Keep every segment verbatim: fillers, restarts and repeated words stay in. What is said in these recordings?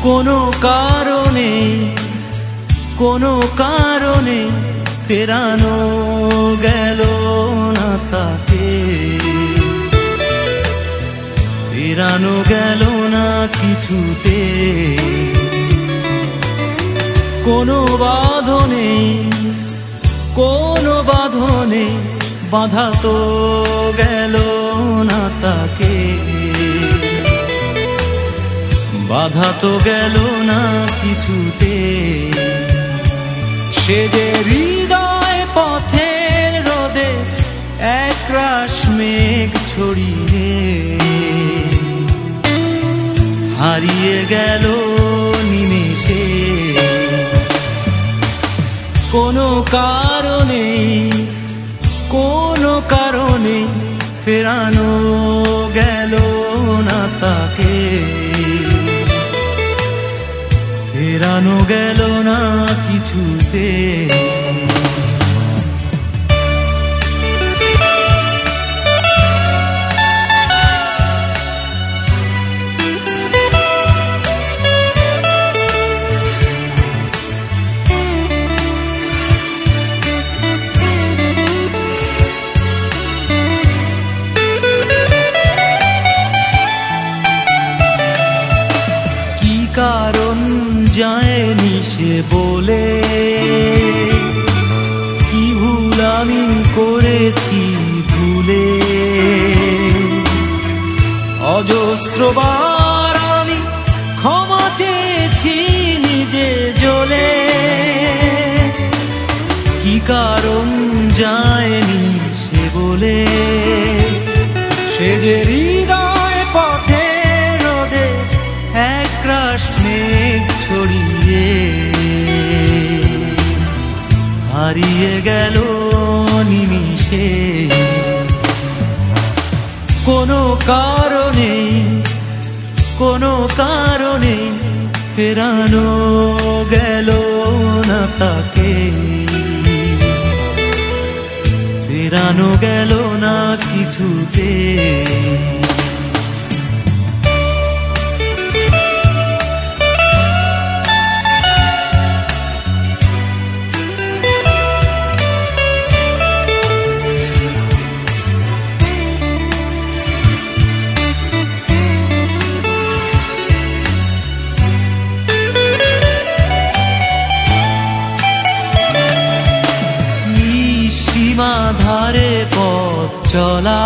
কোনো কারণে কোনো কারণে ফেরানো গেল না তাকে, ফেরানো গেল না কিছুতে। কোনো বাঁধনে কোনো বাঁধনে বাঁধা তো গেল না তাকে, বাঁধা তো গেল না কিছুতে। সে যে হৃদয় পথের রোদে একরাশ মেঘ ছড়িয়ে হারিয়ে গেল নিমেষে। কোনো কারণে কোনো কারণে ফেরানো গেল না তাকে, ফেরানো গেল না কিছুতে। কারণ যায়নি সে বলে, কি ভুল আমি করেছি ভুলে। অজস্রবার আমি ক্ষমা চেয়েছি নিজে জ্বলে। কি কারণ যায়নি সে বলে, সে যে হৃদয় পথে রোদে একরাশ মেঘ ছড়িয়ে হারিয়ে গেল নিমিষে। কোনো কারণে কোনো কারণে ফেরানো গেল না তাকে, ফেরানো গেল না কিছুতে। ধারে পথ চলা,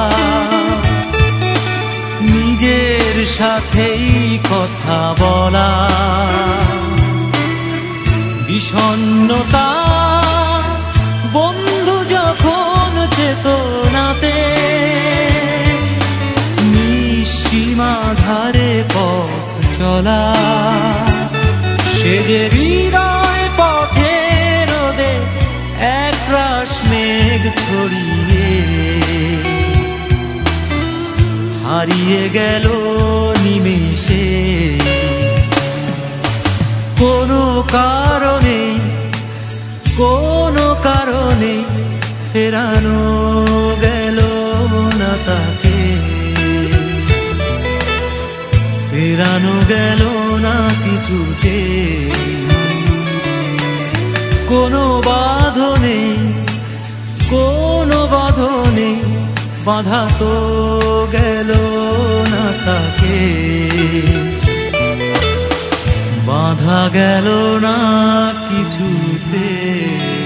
নিজের সাথেই কথা বলা, বিষণ্ণতা বন্ধু যখন চেতনাতে। নিঃসীমা ধারে পথ চলা, সে যে হৃদয় পথে রোদে একরাশ মেঘ ছড়িয়ে হারিয়ে গেল নিমেষে। কোনো কারণে কোনো কারণে ফেরানো গেল না তাকে, ফেরানো গেল না কিছুতে। কোনো বাঁধনে কোনো বাঁধনে বাঁধা তো গেল না তাকে, বাঁধা গেল না কিছুতে।